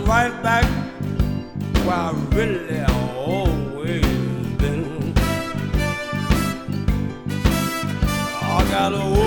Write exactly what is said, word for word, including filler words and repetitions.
right back where I really always been. I got a